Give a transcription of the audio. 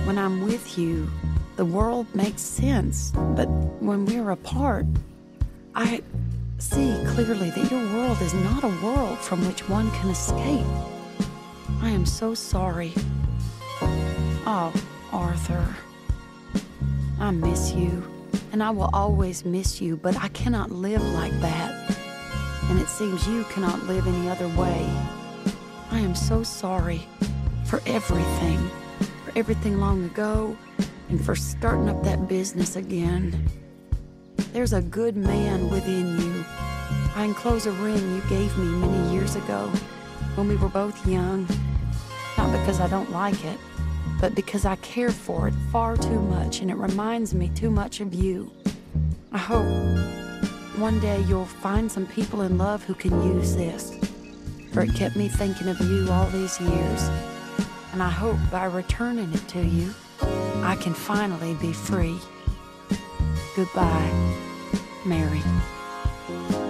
When I'm with you, the world makes sense. But when we're apart, I see clearly that your world is not a world from which one can escape. I am so sorry. Oh, Arthur, I miss you, and I will always miss you, but I cannot live like that. And it seems you cannot live any other way. I am so sorry for everything long ago, and for starting up that business again. There's a good man within you. I enclose a ring you gave me many years ago when we were both young, not because I don't like it, but because I care for it far too much and it reminds me too much of you. I hope one day you'll find some people in love who can use this, for it kept me thinking of you all these years. And I hope by returning it to you, I can finally be free. Goodbye, Mary.